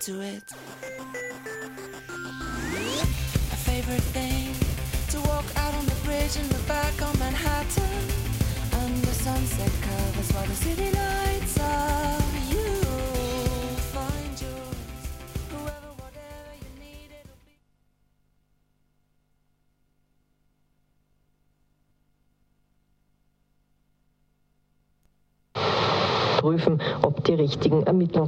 to it. A favorite thing to walk out on the bridge and look back on Manhattan under sunset covers while the city lights up. You'll find yours, whoever, whatever you need, it'll be. Prüfen, ob die richtigen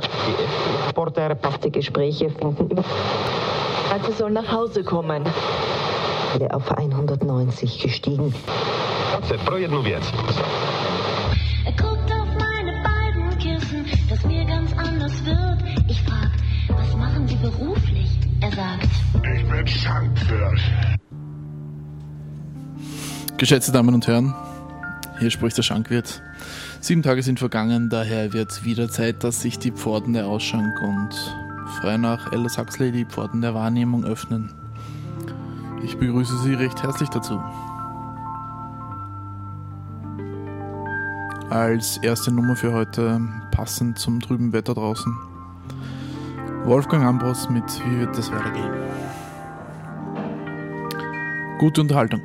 die Gespräche finden. Also soll nach Hause kommen. Auf 190 gestiegen. Pro jedną wiec. Er guckt auf meine beiden Kissen, dass mir ganz anders wird. Ich frag, was machen Sie beruflich? Er sagt, ich bin Schankwirt. Geschätzte Damen und Herren, hier spricht der Schankwirt. 7 Tage sind vergangen, daher wird wieder Zeit, dass sich die Pforten der Ausschank und frei nach Aldous Huxley die Pforten der Wahrnehmung öffnen. Ich begrüße Sie recht herzlich dazu. Als erste Nummer für heute, passend zum trüben Wetter draußen, Wolfgang Ambros mit Wie wird das weitergehen? Gute Unterhaltung.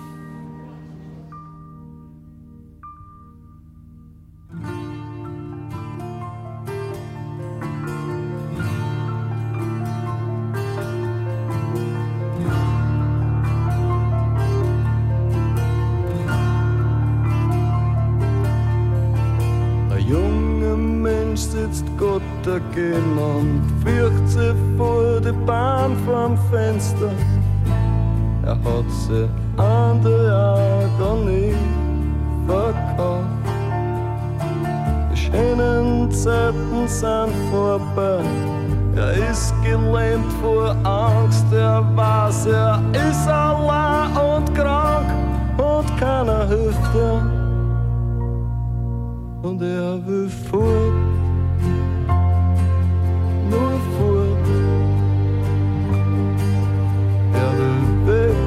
Und fürcht sich vor der Bahn vom Fenster. Er hat sie an der Agonie verkauft. Die schönen Zeiten sind vorbei. Er ist gelähmt vor Angst. Er weiß, er ist allein und krank und keiner hilft ihm. Und er will fort. Nur fort, er will weg,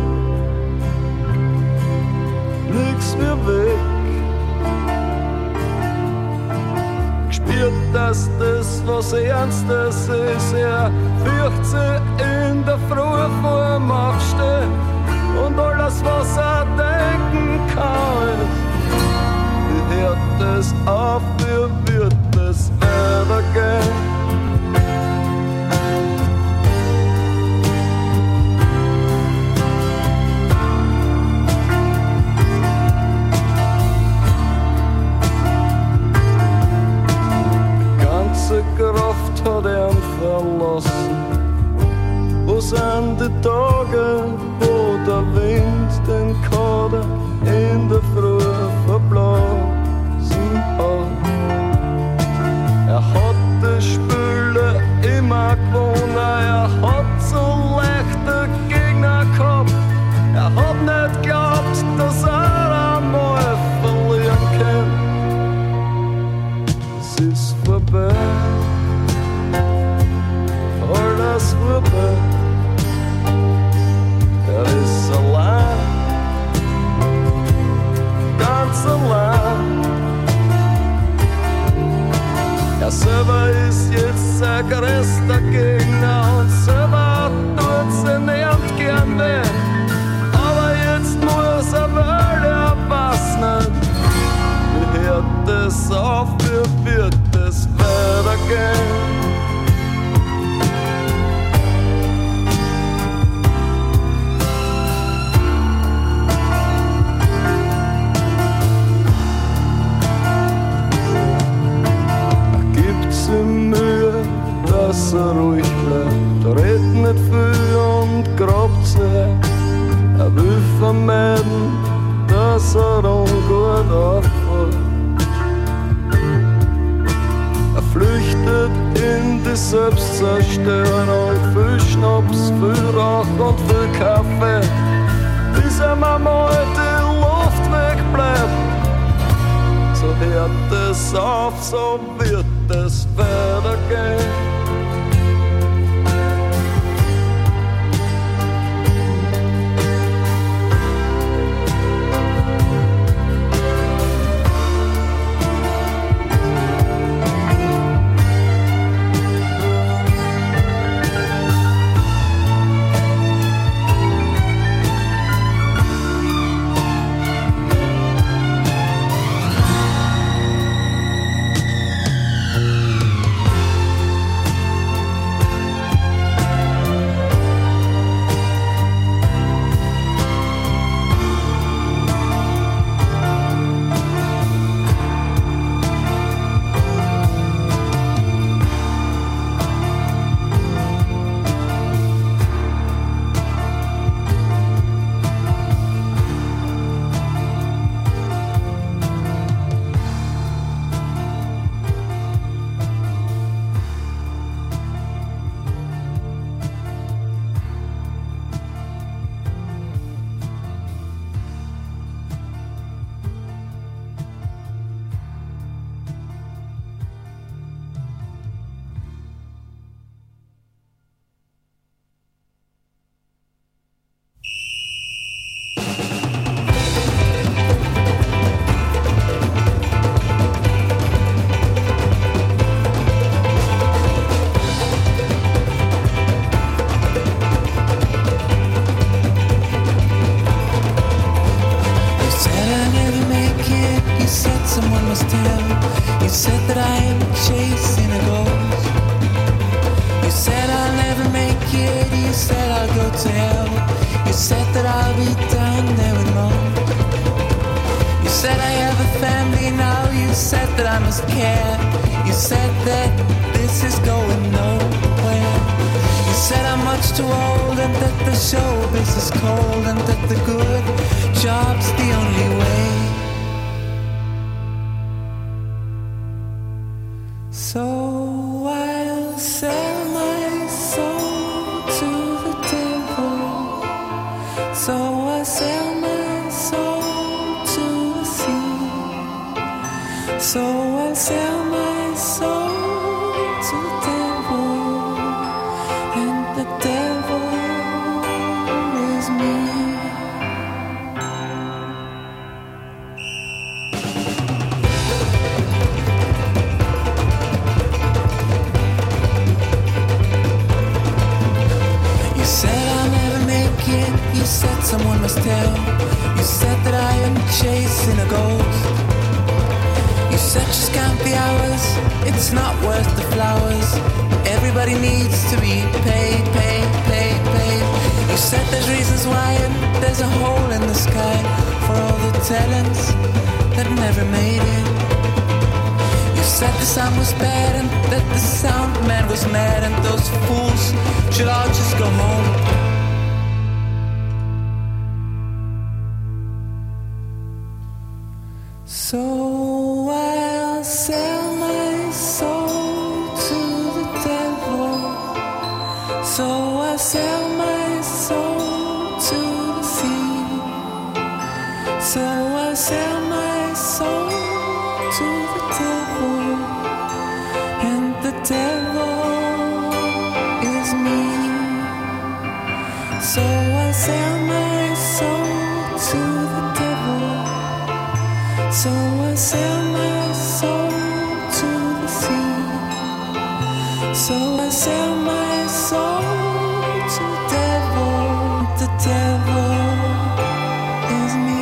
nix mehr weg. Gespürt, dass das was Ernstes ist, er fürcht sich in der Früh vor dem Aufstehen und alles, was er denken kann, ist, wie hört es auf, wie wird es weitergehen? Kraft hat er verlassen. Wo sind die Tage, wo der Wind den Kader in der Früh verblasen hat? Er hat die Spüle immer gewonnen, er hat so leichte Gegner gehabt. Er hat nicht geglaubt, dass er einmal verlieren kann. Es ist vorbei. Alles vorbei, er ist allein, ganz allein. Er selber ist jetzt sein größter Gegner und selber tut sie nicht gern weh. Aber jetzt muss er, weil er weiß nicht, wie hört es auf, wie wird es weitergehen. Dass er ruhig bleibt, redet nicht viel und grabt sich. Er will vermeiden, dass er ungut auffällt. Er flüchtet in die Selbstzerstörung, viel Schnaps, viel Rauch und viel Kaffee, bis ihm einmal die Luft wegbleibt. So hört es auf, so wird es weitergehen. to hell. You said that I'll be down there with mom. You said I have a family now. You said that I must care. You said that this is going nowhere. You said I'm much too old and that the showbiz is cold and that the good job's the only way. So I'll sell my soul to the devil. So I sell my soul to the sea. So I'll sell my soul to the devil, and the devil is me. You said I'll never make it. You said someone must tell. You said that I am chasing a ghost. You said just count the hours. It's not worth the flowers. Everybody needs to be paid, paid, paid, paid. You said there's reasons why, and there's a hole in the sky for all the talents that never made it. You said the sound was bad and that the sound man was mad, and those fools should all just go home. So I'll sell my soul to the devil. So I'll sell my soul to the sea. So I'll sell my soul to the devil, and the devil is me. So I'll sell my soul to the devil. So I sell my soul to the sea. So I sell my soul to the devil. The devil is me.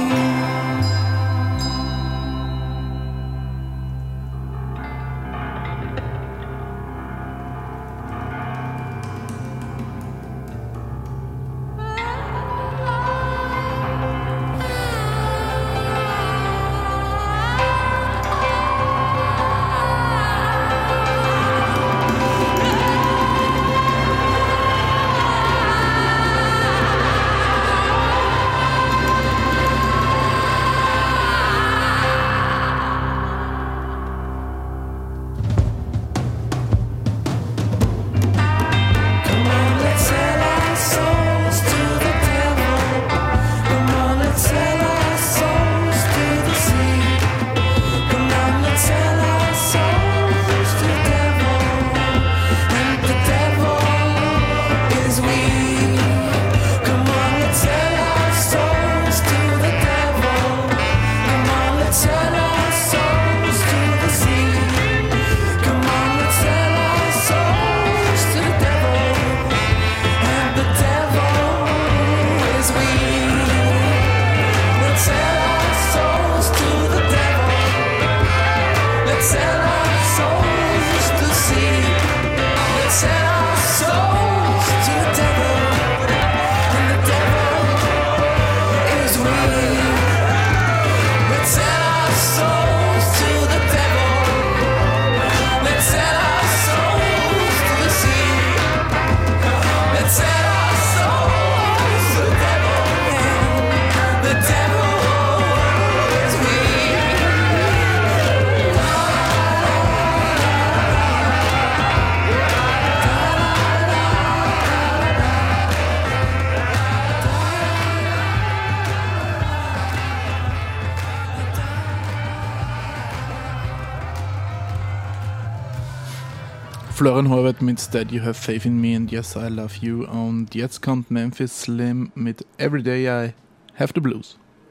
Florian Horvath mit That You Have Faith in Me and Yes I Love You, und jetzt kommt Memphis Slim mit Everyday I Have the Blues.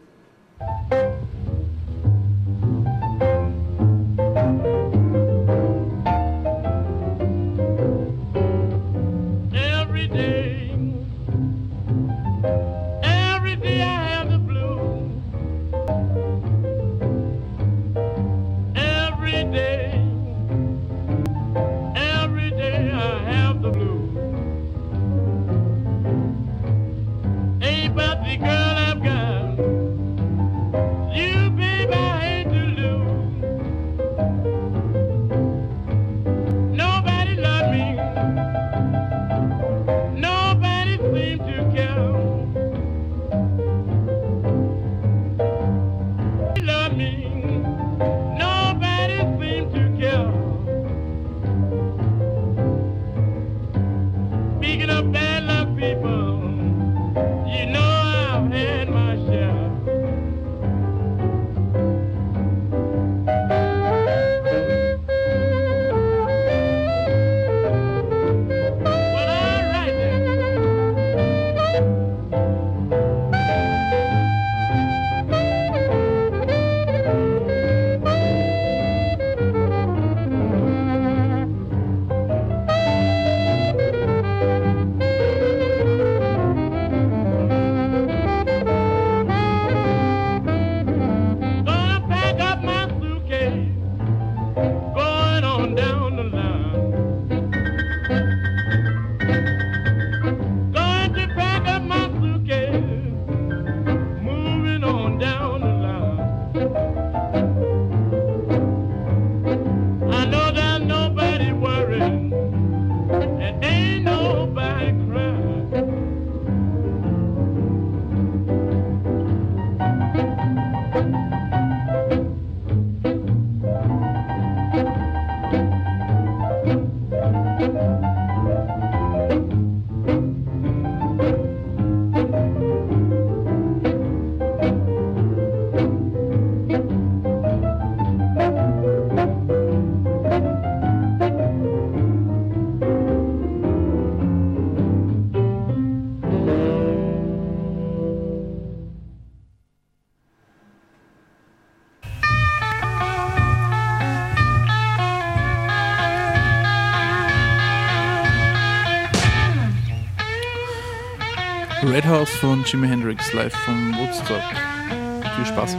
Every day I have the blues. Every day I have the blues. Red House von Jimi Hendrix live vom Woodstock. Viel Spaß.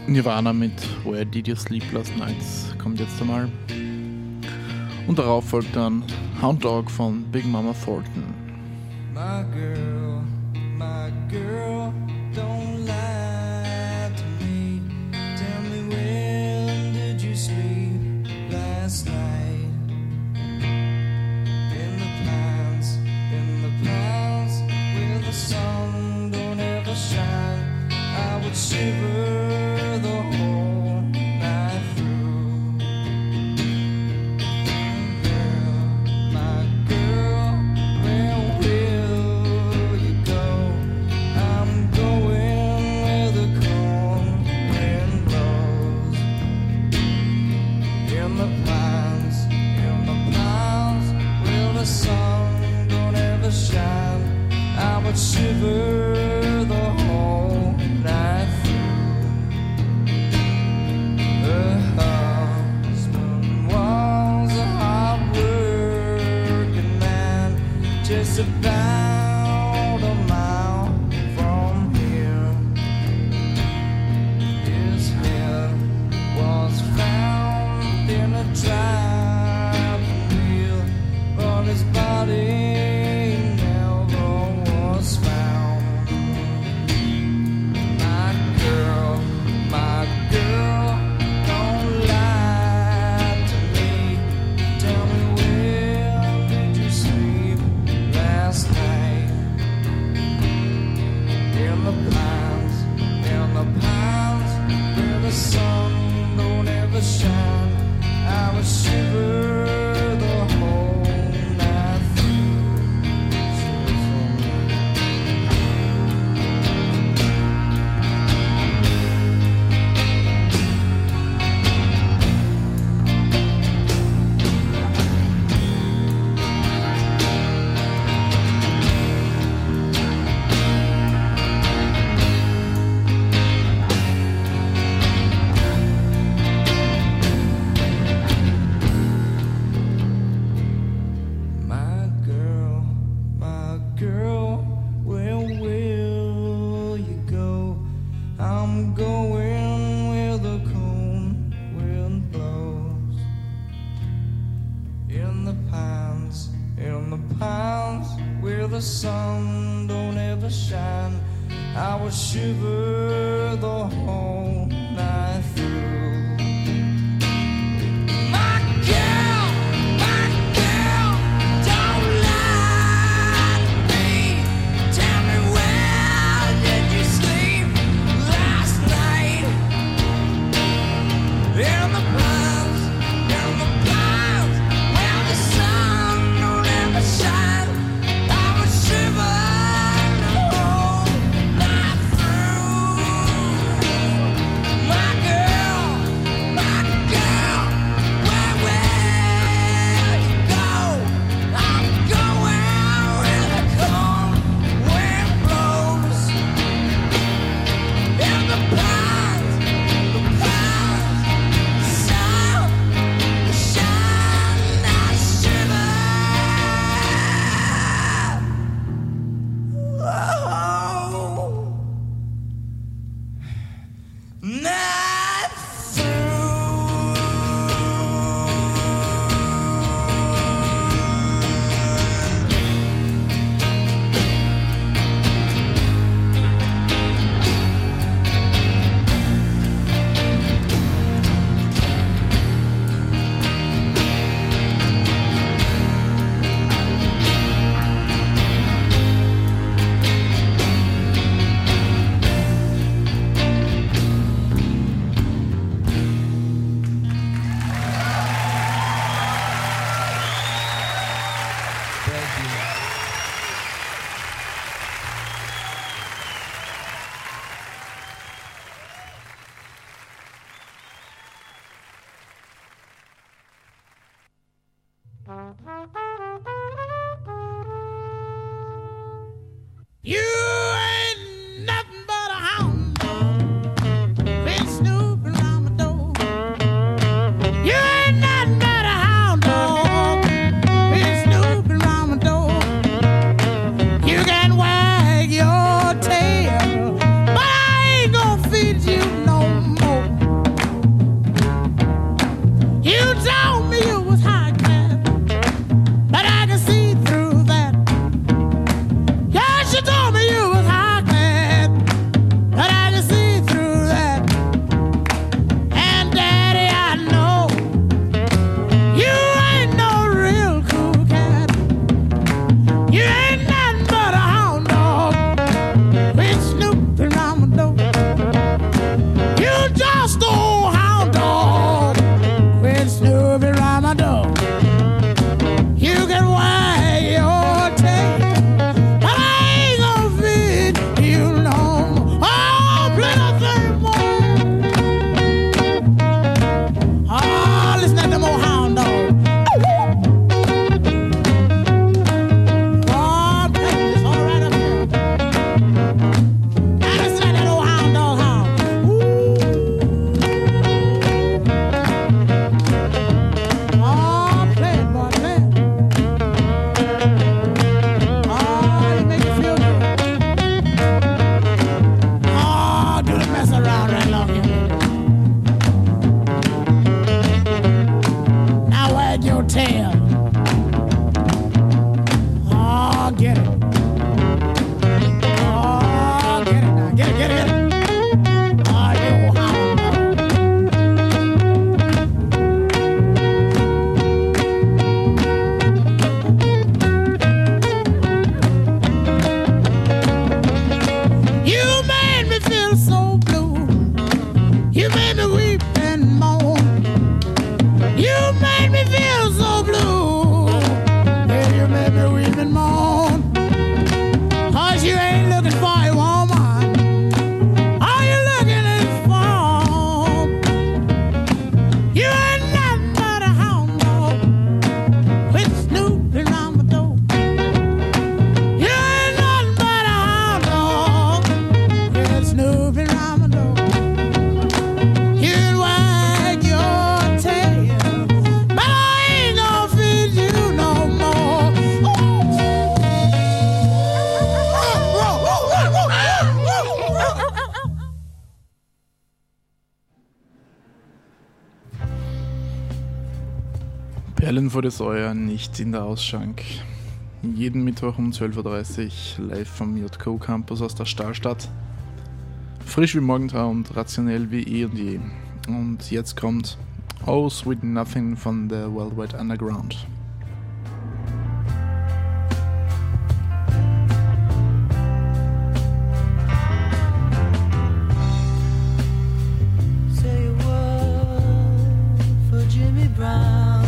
Nirvana mit Where Did You Sleep Last Night kommt jetzt einmal. Und darauf folgt dann Hound Dog von Big Mama Thornton. My girl, don't lie to me. Tell me, when did you sleep last night? In the pines where the sun don't ever shine, I would shiver the whole night through. My girl, where will you go? I'm going where the cold wind blows. In the pines where the sun don't ever shine, I would shiver the whole night through. Her husband was a hard-working man, just about a mile from here. His head was found in a driving wheel, but his body never was found. My girl, don't lie to me. Tell me, where did you sleep last night? In the pines where the sun don't ever shine, I would shiver the whole night through. My girl, where will you go? I'm going where the cold wind blows. In the pines where the sun don't ever shine, I would shiver the whole night through. My girl, don't lie to me. Tell me, where did you sleep last night? In the pines where the sun don't ever shine, I would shiver the whole night through. My girl, where will you go? I'm going where the cold wind blows. In the pines, sun, the shine, I shiver. Oh, night through. You ain't nothing but a hound dog, been snooping around my door. You ain't nothing but a hound dog, been snooping around my door. You can wag your tail, but I ain't gonna feed you no more. You made me weep and moan. You made me feel so blue. Yeah, you made me weep and moan. 'Cause you ain't looking for a woman. All you looking is for. You ain't nothing but a hound dog. Quit snooping around my door. You ain't nothing but a hound dog. Quit snooping around my door. You can wag your tail, but I ain't gonna feed you no more. Perlen vor der Säue, nicht in der Ausschank. Jeden Mittwoch um 12.30 Uhr live vom JCO Campus aus der Stahlstadt. Frisch wie Morgentau und rationell wie eh und je. Und jetzt kommt Oh Sweet Nothing von der Worldwide Underground. Say a word for Jimmy Brown.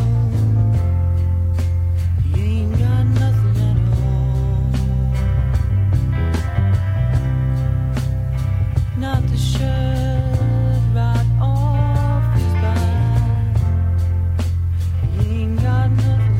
He ain't got nothing at all. Not the shirt right off his back. He ain't got nothing.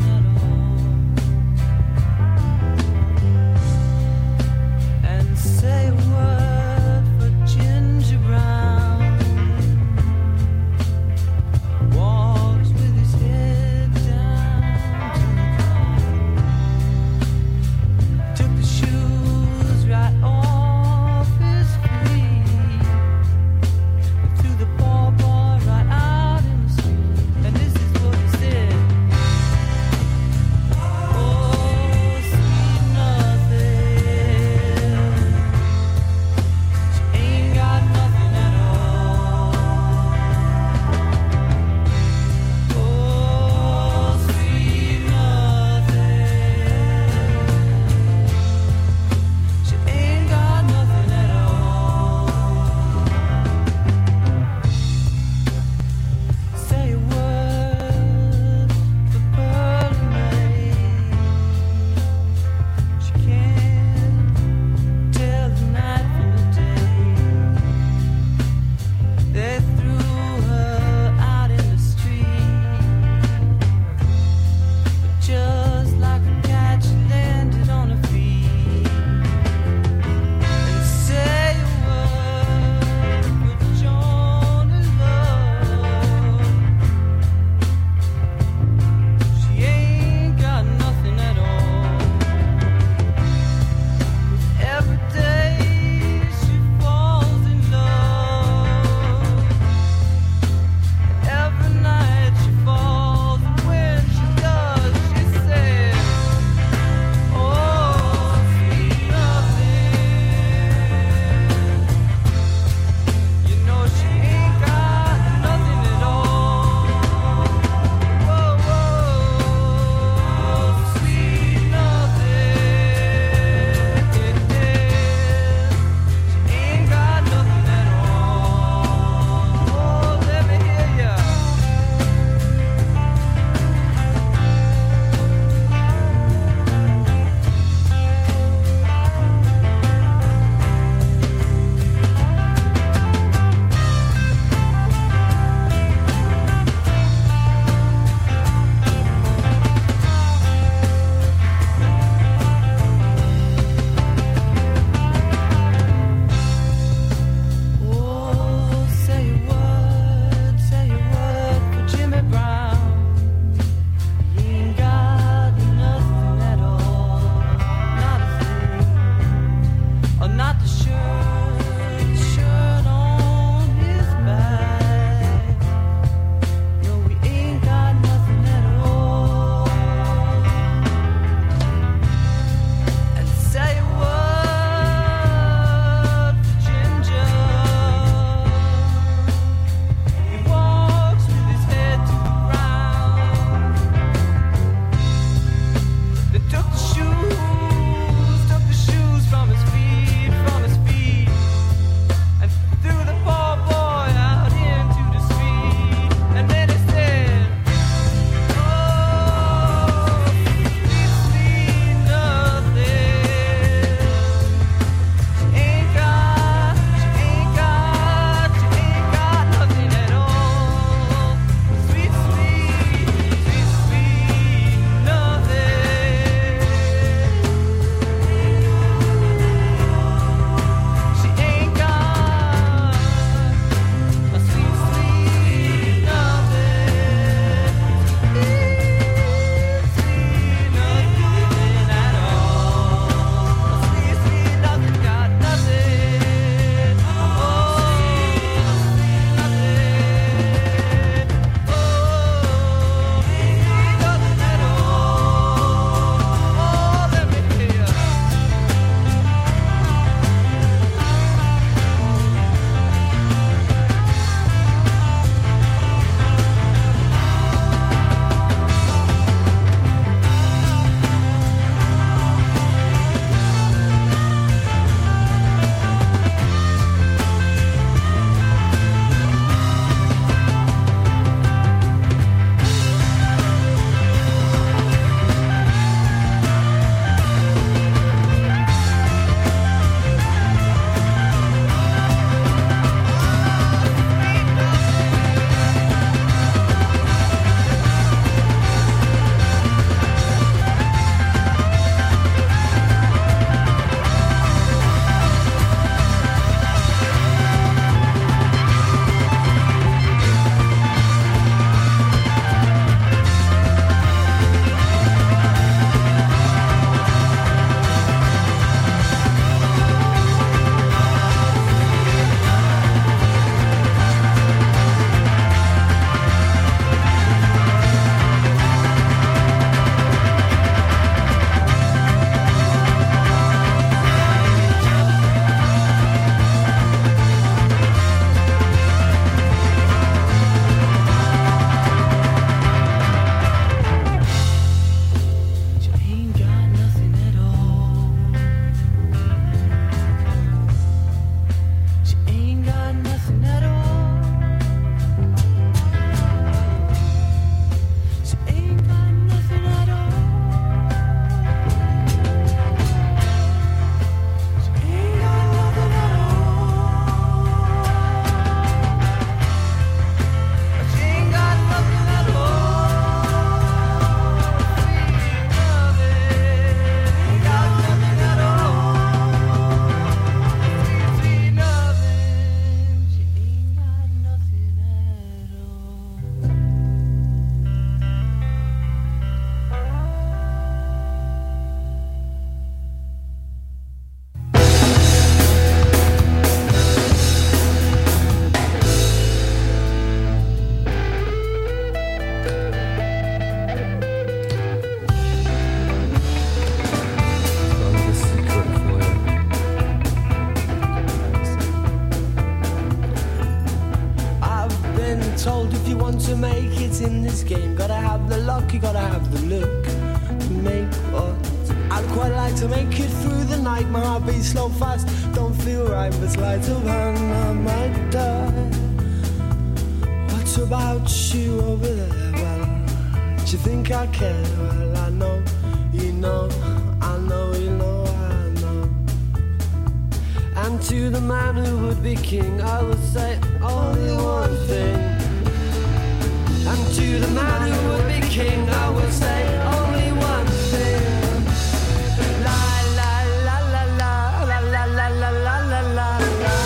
told if you want to make it in this game, gotta have the luck, you gotta have the look to make what. I'd quite like to make it through the night. My heart beats slow fast, don't feel right, but sleight of hand I might die. What about you over there? Well, do you think I care? Well, I know, you know, I know, you know, I know. And to the man who would be king, I would say only one thing. And to the man who would be king, I would say only one thing. La la la la la la la la la la la la.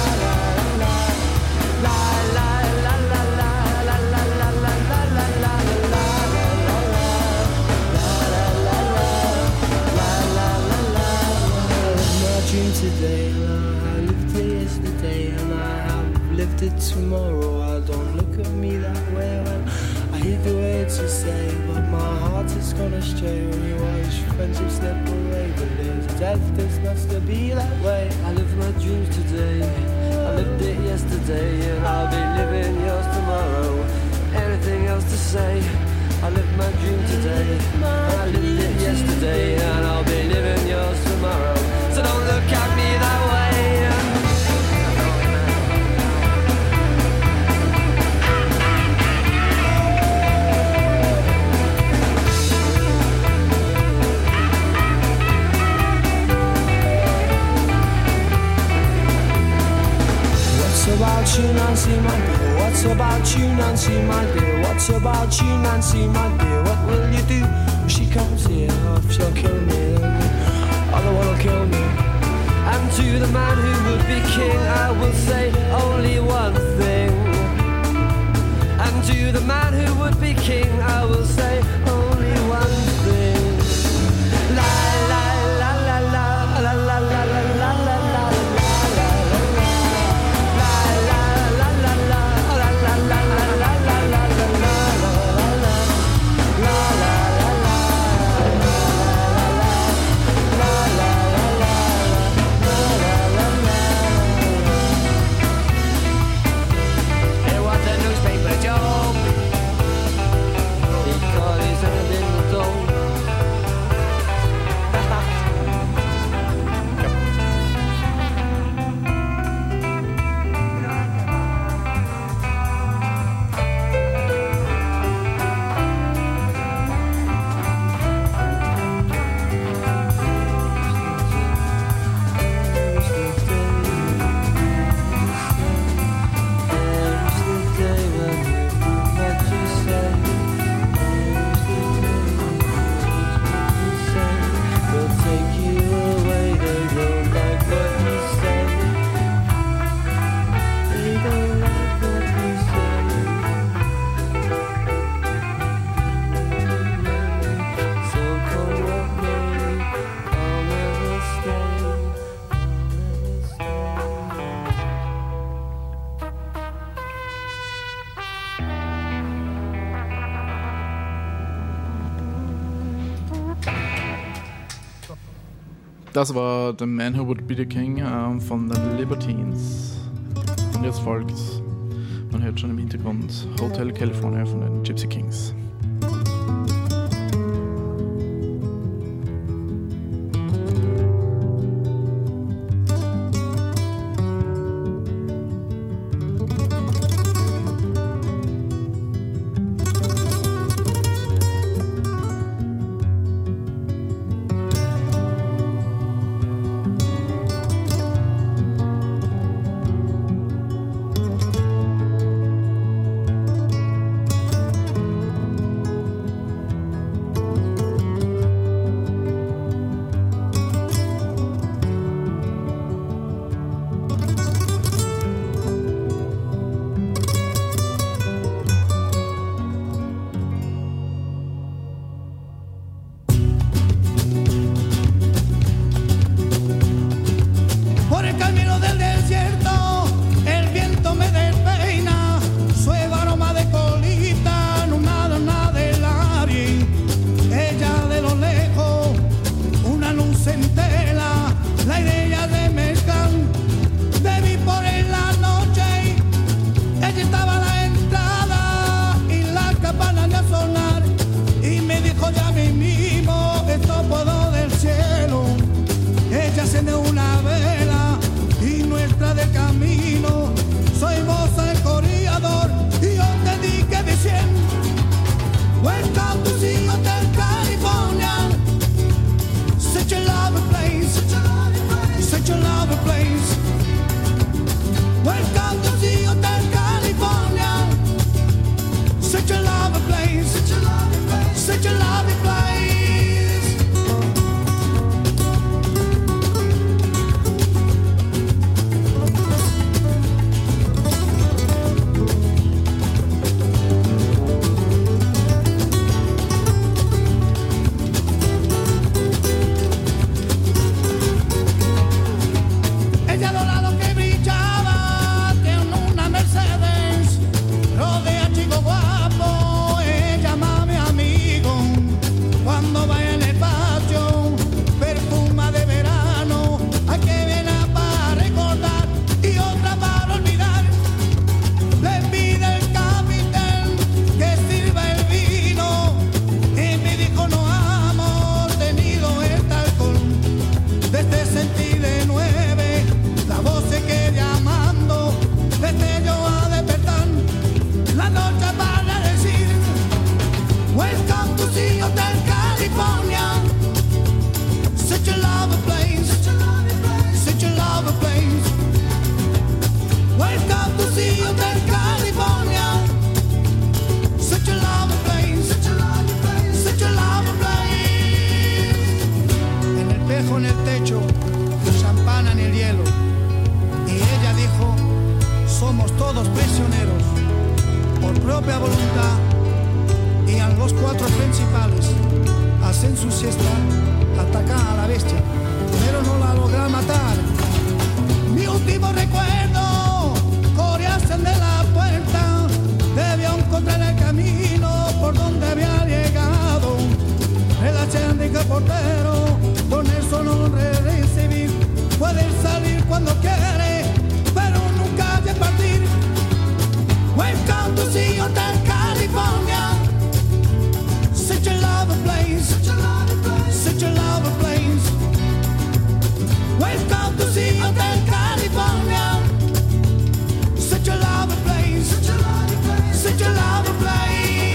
Today, I lived it yesterday, and I have lived it tomorrow. I don't look at me that way when I hear the words you say, but my heart is gone astray when you watch friendship slip away. But there's a death that's not to be that way. I live my dreams today, I lived it yesterday, and I'll be living yours tomorrow. Anything else to say? I lived my dream today, I lived it yesterday, and I'll be living yours tomorrow. So don't look at me that way. What's about you, Nancy, my dear? What's about you, Nancy, my dear? What's about you, Nancy, my dear? What will you do when she comes here? Oh, she'll kill me, other one will kill me. And to the man who would be king, I will say only one thing. And to the man who would be king, I will say only one thing. La la la la la la la la la la la la. Das war The Man Who Would Be the King von den Libertines. Und jetzt folgt, man hört schon im Hintergrund, Hotel California von den Gypsy Kings. espejo en el techo, champán en el hielo. Y ella dijo, somos todos prisioneros, por propia voluntad. Y a los 4 principales hacen su siesta, atacan a la bestia, pero no la logran matar. Mi último recuerdo, coreasen de la puerta, debió encontrar el camino por donde había llegado. El achéndica portero, con eso no recibir, puede salir cuando quiere, pero nunca de partir. Welcome to the Hotel California. Such a lovely place, such a lovely place. Welcome to the Hotel California. Such a lovely place, such a lovely place, such a lovely place.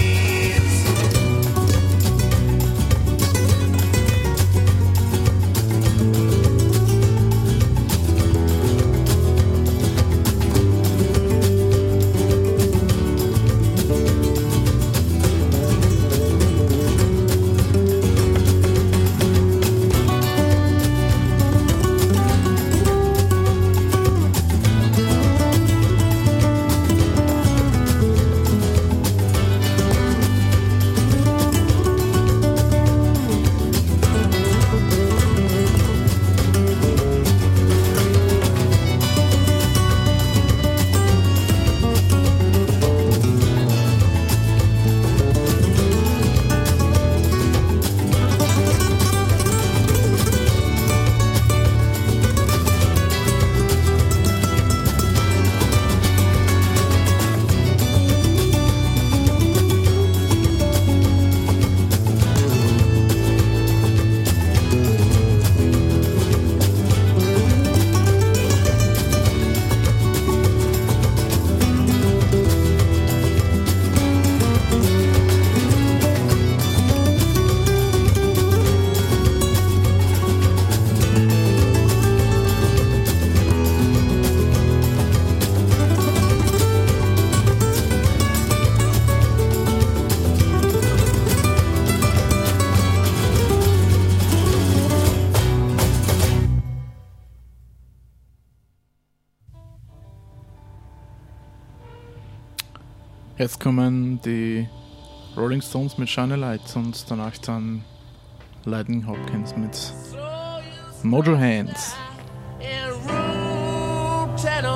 Jetzt kommen die Rolling Stones mit Shine a Light und danach dann Lightning Hopkins mit Mojo Hands. In room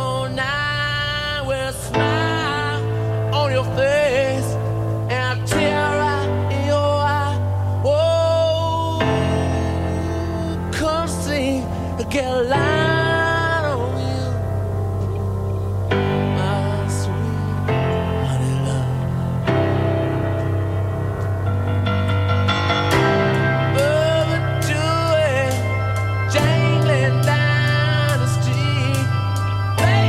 1009 with a smile on your face and a tear in your eye. Oh, come see, get a line on you, my sweet honey love. Jangling down the street, baby.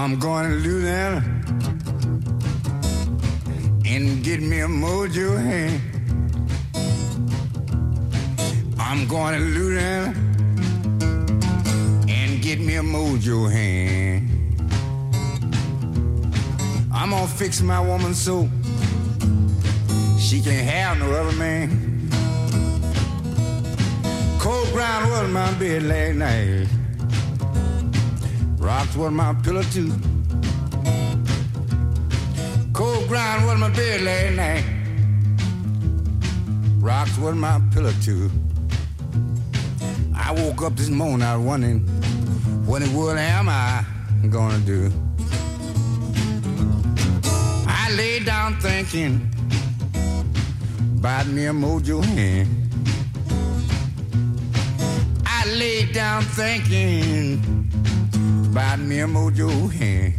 I'm going to Louisiana and get me a mojo hand. I'm going to Louisiana and get me a mojo hand. I'm gonna fix my woman so she can't have no other man. Cold ground was my bed last night. Rocks was my pillow too. Cold ground was my bed last night. Rocks was my pillow too. I woke up this morning, I was wondering what in the world am I gonna do? I lay down thinking about me a mojo hand. I lay down thinking about me a mojo hand.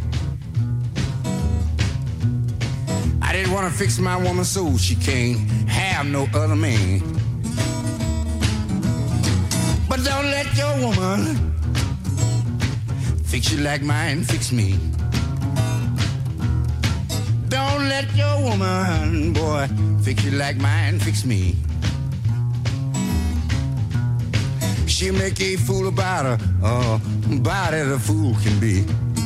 I didn't want to fix my woman so she can't have no other man. But don't let your woman fix you like mine fix me. Don't let your woman, boy, fix you like mine fix me. She'll make a fool about her, about as a fool can be.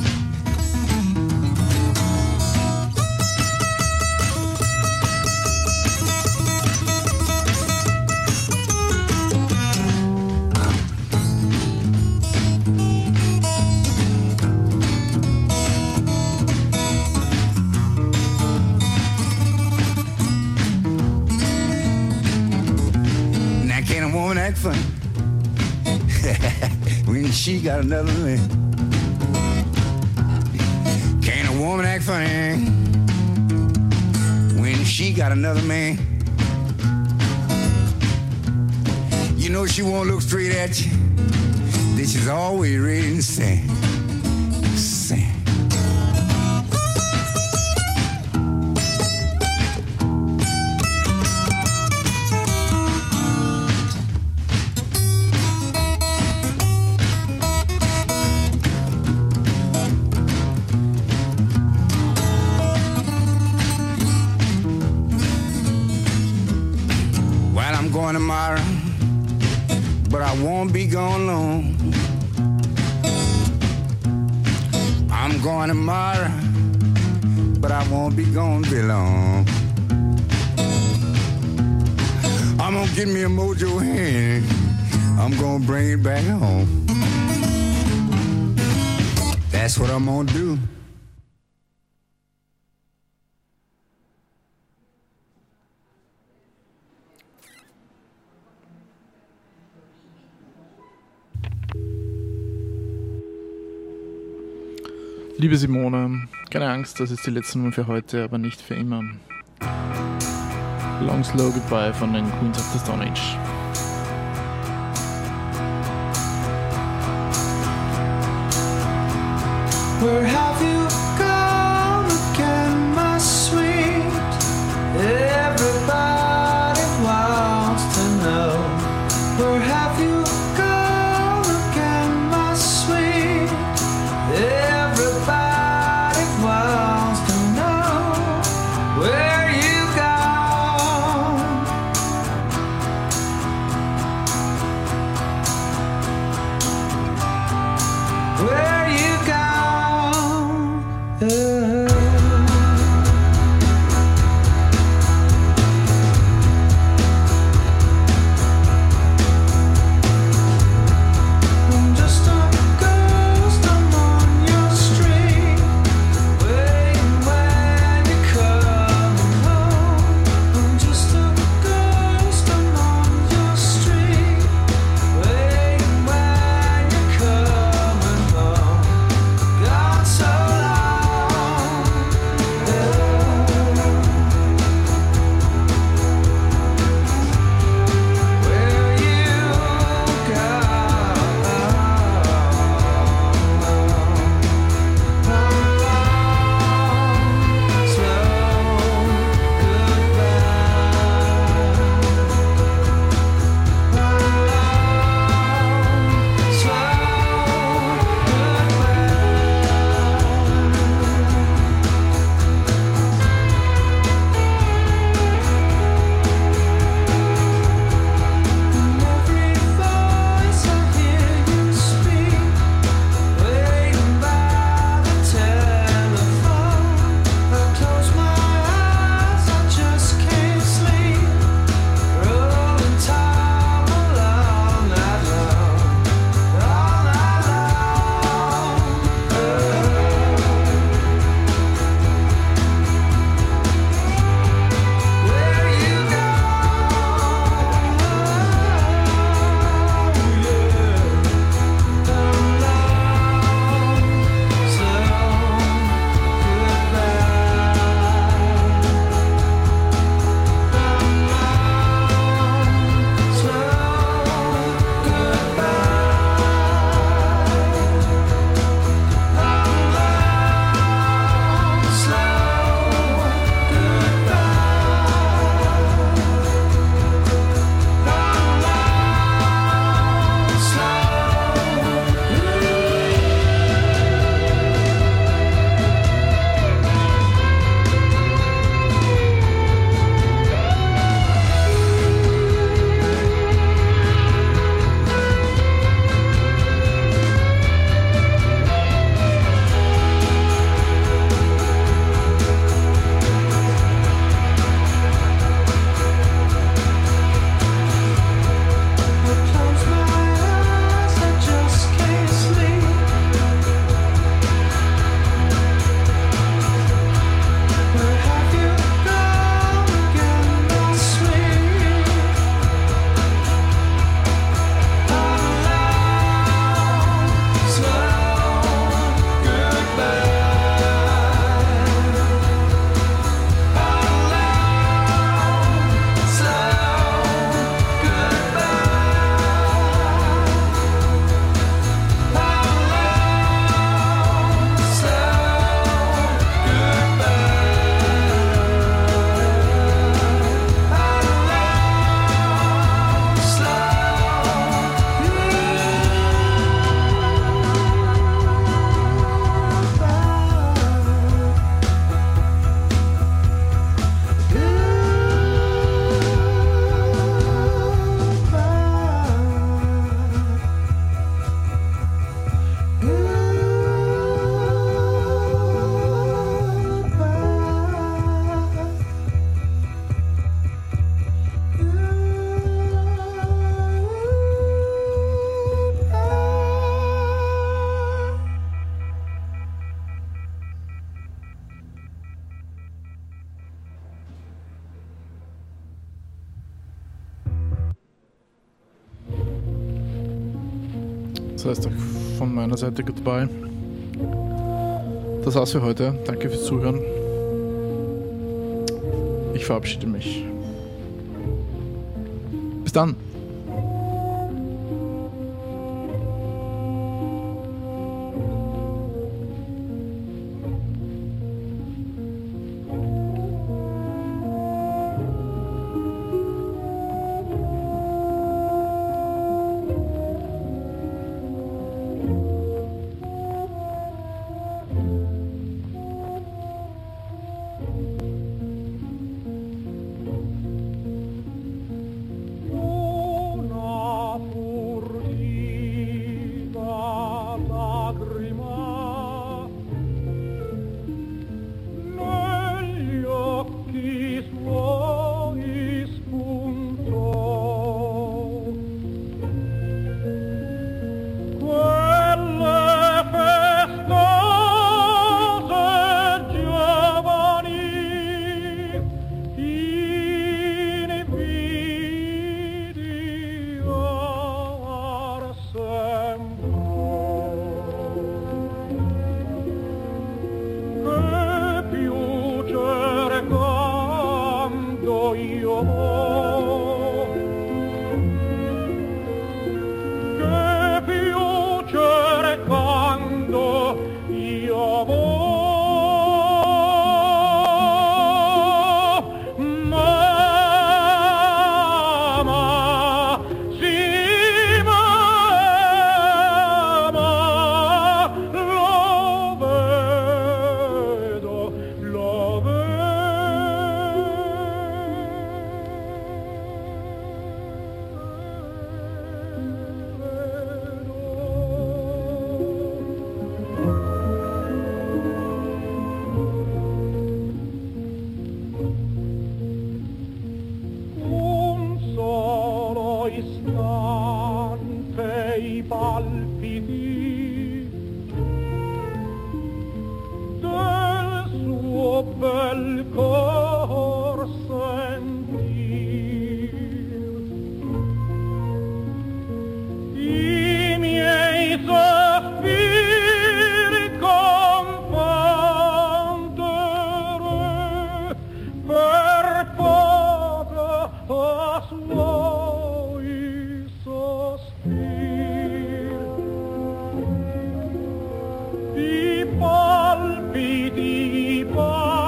Fun when she got another man. Can't a woman act funny when she got another man? You know she won't look straight at you. This is always ready to sing. Sing. Going tomorrow, but I won't be gone long. I'm going tomorrow, but I won't be gone very long. I'm gonna get me a mojo hand. I'm gonna bring it back home. That's what I'm gonna do. Liebe Simone, keine Angst, das ist die letzte Nummer für heute, aber nicht für immer. Long Slow Goodbye von den Queens of the Stone Age. Where have you gone again, my sweet? Everybody wants to know. Where have you gone again, my sweet? Everybody wants to know where you gone. Where you gone? Gone so long. Das heißt auch von meiner Seite goodbye. Das war's für heute. Danke fürs Zuhören. Ich verabschiede mich. Bis dann.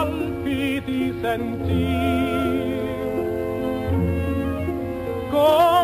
Palpiti sentir.